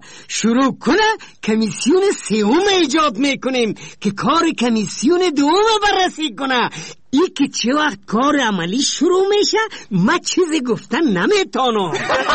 شروع کنه کمیسیون سوم ایجاد میکنیم که کار کمیسیون دوم بررسی کنه. ای که چه وقت کار عملی شروع میشه من چیزی گفتن نمیتونم.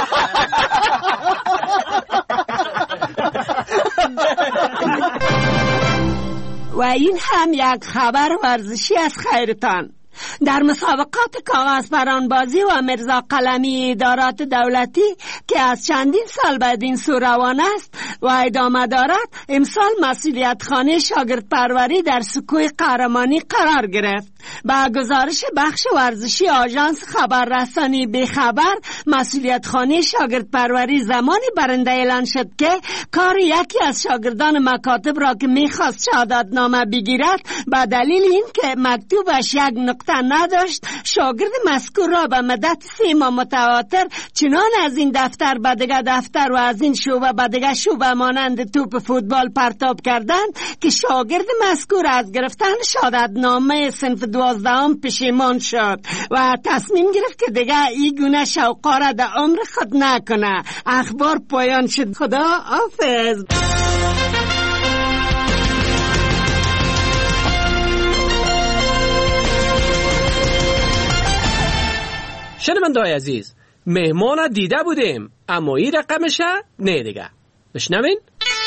و این هم یک خبر ورزشی از خیرتان. در مسابقات کاغذ پرانبازی و مرزا قلمی ادارات دولتی که از چندین سال بعد این سو روان است و ادامه دارد، امسال مسئولیت خانه شاگرد پروری در سکوی قهرمانی قرار گرفت. با گزارش بخش ورزشی آژانس خبررسانی بخبر، مسئولیت خانه شاگرد پروری زمانی برنده اعلان شد که کار یکی از شاگردان مکاتب را که میخواست شهادتنامه بگیرد به دلیل این که مکتوبش یک نقطه نداشت، شاگرد مذکور را به مدت 3 ماه متواتر چنان از این دفتر به دیگر دفتر و از این شعبه به دیگر شعبه مانند توپ فوتبال پرتاب کردند که شاگرد مذکور از گرفتن شهادتنامه صنف 12 پشیمان شد و تصمیم گرفت که دیگر این گونه شوقا را در عمر خود نکنه. اخبار پایان شد. خدا حافظ. شنونده‌های عزیز، مهمان دیده بودیم اما این رقمشه نه دیگه. بشنوین.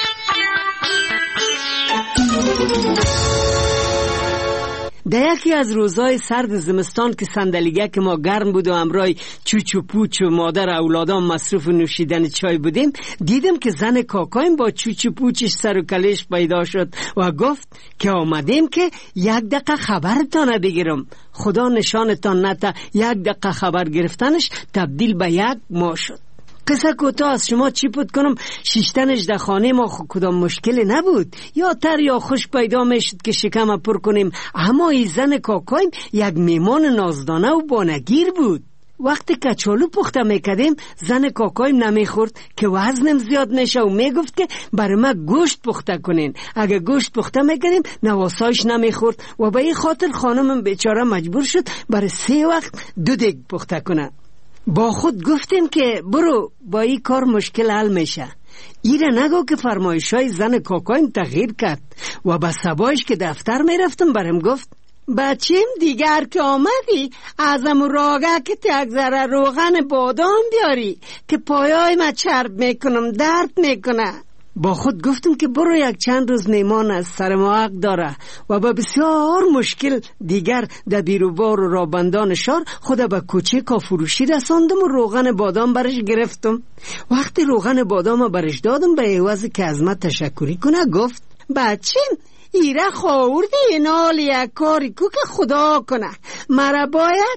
در یکی از روزهای سرد زمستان که صندلیگه که ما گرم بود و همراه چوچ و پوچ و مادر اولادام مصروف نوشیدن چای بودیم، دیدم که زن کاکایم با چوچ و پوچش سر و کلش پیدا شد و گفت که آمدیم که 1 دقیقه خبرتان بگیرم. خدا نشانتان نده 1 دقیقه خبر گرفتنش تبدیل به 1 ماه شد. قصه کوتاه از شما چی پود کنم، شیشتنش در خانه ما کدام مشکلی نبود، یا تر یا خوش پیدا میشد که شکم پر کنیم. اما این زن کاکایم یک میمان نازدانه و بانگیر بود. وقتی کچالو پخته میکردیم زن کاکایم نمیخورد که وزنم زیاد نشه و میگفت که برای ما گوشت پخته کنین. اگه گوشت پخته میکردیم نواسایش نمیخورد و به این خاطر خانمم بیچاره مجبور شد برای 3 وقت 2 دیگ پخته کنه. با خود گفتیم که برو با این کار مشکل حل میشه. ایره نگو که فرمایشای زن کاکایم تغییر کرد و با صبایش که دفتر میرفتم برم گفت بچیم دیگر که آمدی ازم راگه که یک ذره روغن بادام بیاری که پایای ما چرب میکنم درد میکنه. با خود گفتم که برو 1 چند روز میمان از سر ما حق داره و با بسیار مشکل دیگر در بیروبار و رابندان شهر خود به کوچه کافروشی رساندم و روغن بادام برش گرفتم. وقتی روغن بادام برش دادم به عوض که از من تشکری کنه گفت بچیم ایره خواردی نال یک کاری کو که خدا کنه، مرا باید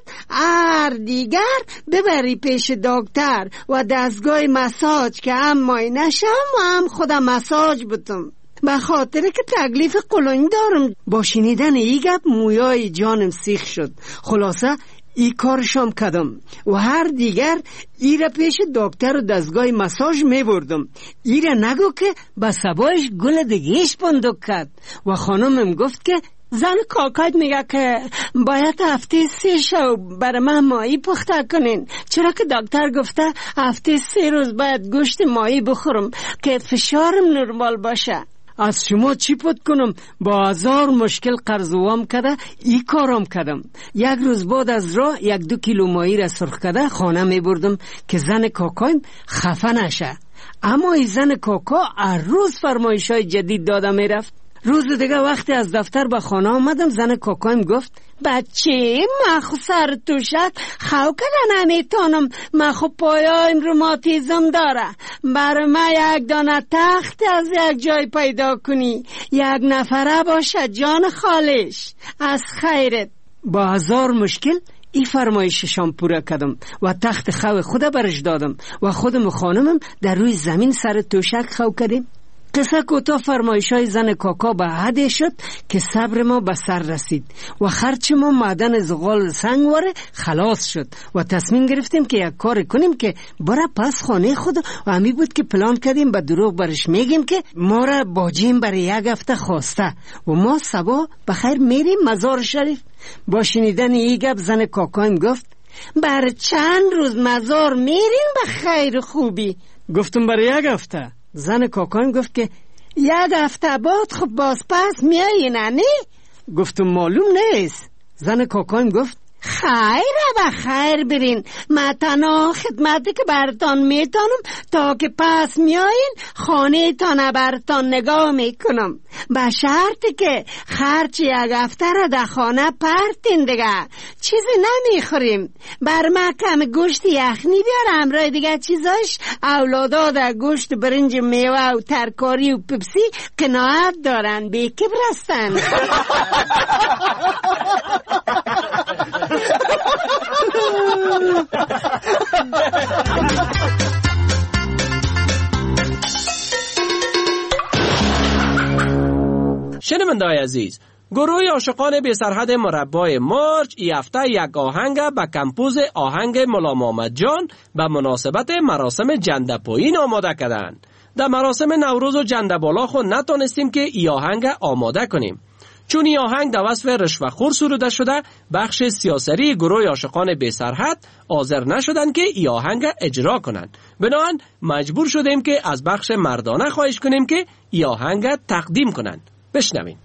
دیگر ببری پیش دکتر و دستگاه مساج که هم مای نشم و هم خودم مساج بتم، به خاطر که تکلیف قلونی دارم. با شنیدن ای گپ مویای جانم سیخ شد. خلاصه ای کارشم کردم و هر دیگر ای را پیش دکتر و دستگاه مساج می بردم. ای را نگو که با سبایش گل دیگهش بندک کرد و خانمم گفت که زن کاکایت میگه که باید هفته 3 شو برای من ماهی پخته کنین، چرا که دکتر گفته هفته 3 روز باید گوشت ماهی بخورم که فشارم نرمال باشه. از شما چی پد کنم؟ با 1000 مشکل قرض وام کده ای کارم کردم. 1 روز بعد از راه 1-2 کیلو ماهی را سرخ کده خانه می بردم که زن کاکایم خفه نشه. اما این زن کاکا هر روز فرمایشای جدید داده می رفت. روز دیگه وقتی از دفتر به خانه آمدم زن کاکایم گفت بچه من خو سر توشک خو کده نمیتونم، من خو پایایم روماتیزم داره، برای من 1 دانه تخت از یک جای پیدا کنی، 1 نفره باشه جان خالش از خیرت. با 1000 مشکل این فرمایششان پورا کردم و تخت خو خود برش دادم و خودم و خانمم در روی زمین سر توشک خو کردیم. قصه کوتاه فرمایشای زن کاکا به حدی شد که صبر ما به سر رسید و خرچ ما معدن زغال سنگواره خلاص شد و تصمیم گرفتیم که یک کار کنیم که برای پس خانه خود و همی بود که پلان کردیم به دروغ برش میگیم که ما را باجیم برای 1 هفته خواسته و ما صبح بخیر میریم مزار شریف. با شنیدن این گپ زن کاکایم گفت برای چند روز مزار میریم به خیر خوبی؟ گفتم برای 1 هفته. زن کاکایم گفت که یک هفته بعد خب باز پس میایین نه؟ گفتم معلوم نیست. زن کاکایم گفت خیره و خیر برین، من تنها خدمتی که برتان میتانم تا که پس میایین خانه تان برتان نگاه میکنم، به شرطی که خرچ یک هفته را در خانه پرتین دیگه، چیزی نمیخوریم. بر من کم گوشت یخنی بیار، همراه دیگه چیزاش اولادا در گوشت برنج میوه و ترکاری و پپسی قناعت دارن، بی کبر هستن. شنونده‌های عزیز، گروه عاشقان بی سرحد مربای مرج ای هفته یک آهنگ به کمپوز آهنگ مولا محمد جان به مناسبت مراسم جنده‌پایین آماده کردند. در مراسم نوروز و جنده‌بالا خود نتونستیم که ای آهنگ آماده کنیم، چون این آهنگ در وصف رشوه‌خور سروده شده. بخش سیاسری گروه عاشقان بی سرحد حاضر نشدند که این آهنگ اجرا کنند، بنابراین مجبور شدیم که از بخش مردانه خواهش کنیم که این آهنگ تقدیم کنند. بشنویم.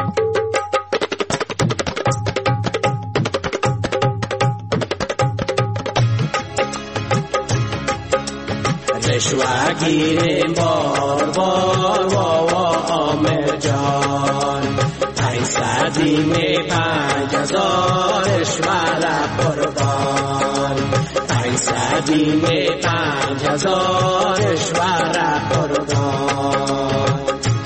رشوه گیریم بار بار وا عامر جان، 500 5000 رشوه را قربان، 500 5000 رشوه را قربان.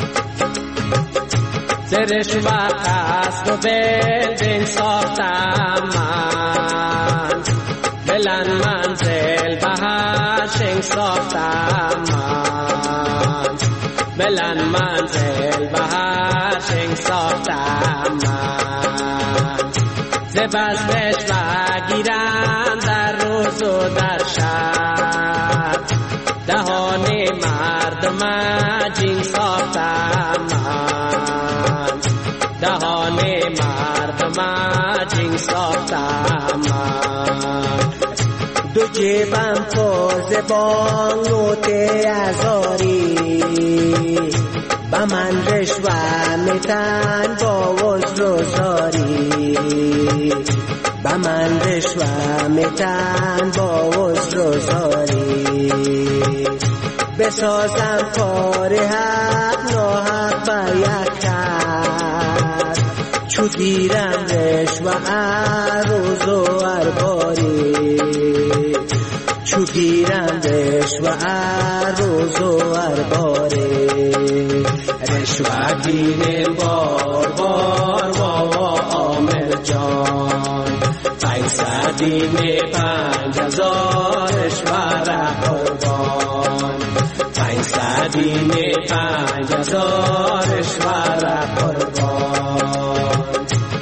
رشوه قصد و بلدین ساختم من، بلند منزل به هشنگ ساختم من، بلند منزل به هشنگ ساختم من. زبز رشوه گیرم در روز و در شب، دهان مردم جنگ ساختم من، دهان مردم جنگ ساختم من. دو جیبم پر بانگ نوت هزاری، به من رشوه میتن با وزر و زاری، به من رشوه میتن با وزر و زاری. بسازم کار حق ناحق بر یک کرد، چو گیرم رشوه روز و ارباری، چو گیرم رشوه روز و ارباری. رشوه گیرم بار بار وا عامر جان، 500 5000 رشوه را قربان، 500 5000 رشوه را قربان.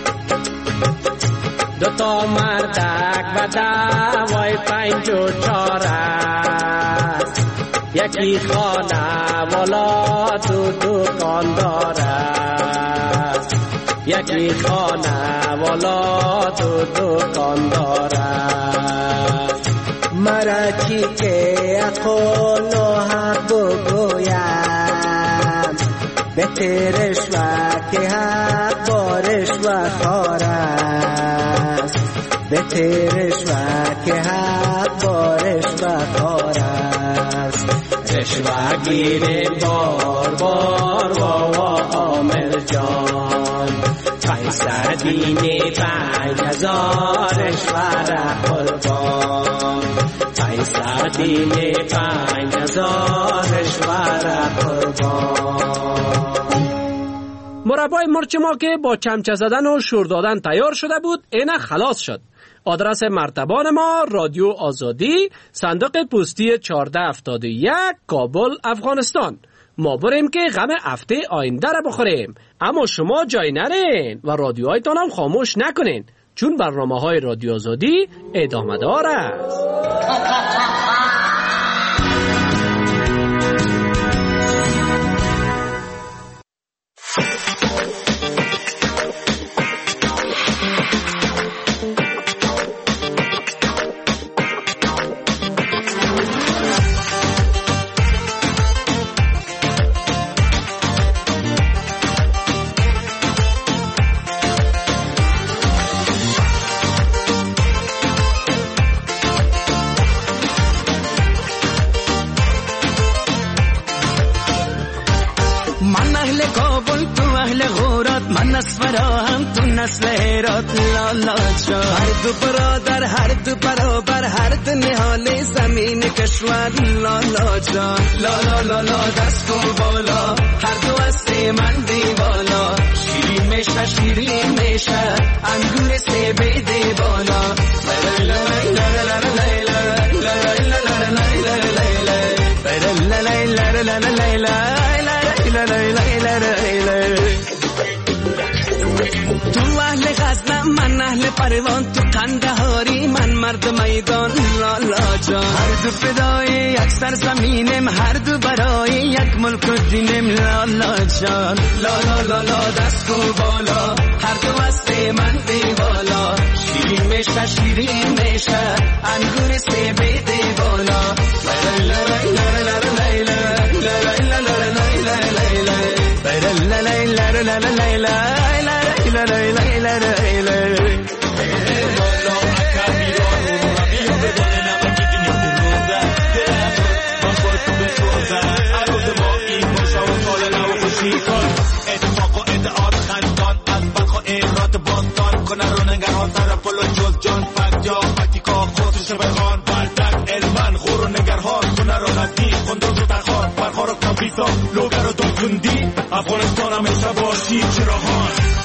دوتا مردک و دوای 54 است، یکی خانه والا دو دکاندار است، یکی خانه والا دو دکاندار است. مرا چی که اخو ناحق بگویم، به رشوه که حق با رشوه خوار است، به رشوه که حق با رشوه خوار است. رشوه گیریم بار بار وا عامر جان، 500 5000 رشوه را قربان، 500 5000 رشوه را قربان. مربای مرچ ما که با چمچه زدن و شور دادن تیار شده بود، اینه خلاص شد. آدرس مرتبان ما رادیو آزادی، صندوق پستی 1471، کابل، افغانستان. ما بریم که غم هفته آینده را بخوریم، اما شما جای نرین و رادیوهایتان هم خاموش نکنین، چون برنامه‌های رادیو آزادی ادامه دار است. اهل غورات من نصفرا هم تو نسل هرات لالا جان. هر دو برادر هر دو برابر هر دو نهال زمین کشور لالا جان. لالا لالا دست کن بالا هر دو است من دیوالا. شیرین میشه شیرین میشه انگور سیب دیوالا. تو اهل غزنم من اهل پروان تو قندهاری من مرد میدان لالا جان. هر دو فدای یک سرزمینم هر دو برای یک ملک و دینم لالا جان. لالا لالا دست کو بالا هر دو است من دیوالا. شیرین میشه شیرین میشه انگور سیب دیوالا. اتفاق و ادعاد خندان از برخ و ایرات باندان کنه رو نگران طرف و جز جان فکت یا فکتیکا خودش بخوان بردک علمان خور و نگران کنه رو ندی خندوز و تخوان برخار و کابیتا لوگر و دو کندی افغانستان همیشه باشی چراهان.